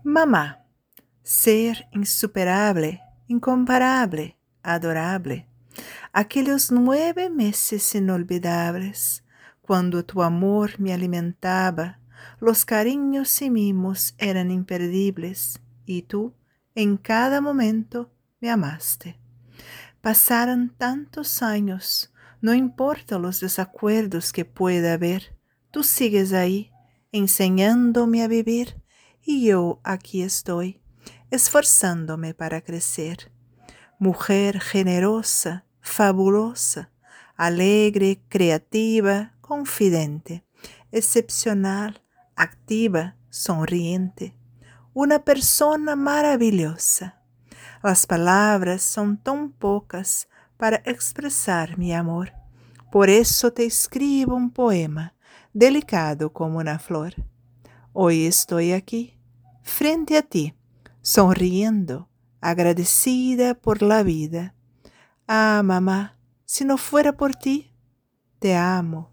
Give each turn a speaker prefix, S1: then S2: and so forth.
S1: Mamá, ser insuperable, incomparable, adorable. Aquellos 9 meses inolvidables, cuando tu amor me alimentaba, los cariños y mimos eran imperdibles, y tú, en cada momento, me amaste. Pasaron tantos años, no importa los desacuerdos que pueda haber, tú sigues ahí, enseñándome a vivir, y yo aquí estoy, esforzándome para crecer. Mujer generosa, fabulosa, alegre, creativa, confidente, excepcional, activa, sonriente. Una persona maravillosa. Las palabras son tan pocas para expresar mi amor. Por eso te escribo un poema, delicado como una flor. Hoy estoy aquí, frente a ti, sonriendo, agradecida por la vida. Ah, mamá, si no fuera por ti, te amo,